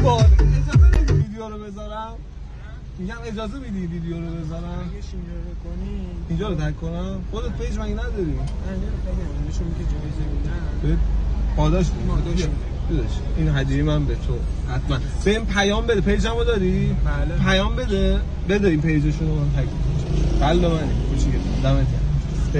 بار اجازه میدی ویدیو رو بذارم؟ میگم اجازه میدی ویدیو رو بذارم؟ اگه اینجا رو بکنی اینجا رو تک کنم؟ خودت پیج مگه نداری؟ نه نشون که جایزه میدن پاداش بیدش این هدیه من به تو حتما به این پیام بده پیجمو داری؟ بله پیام بده این پیجشون رو من تک بله منی کوچیکه دمت گرم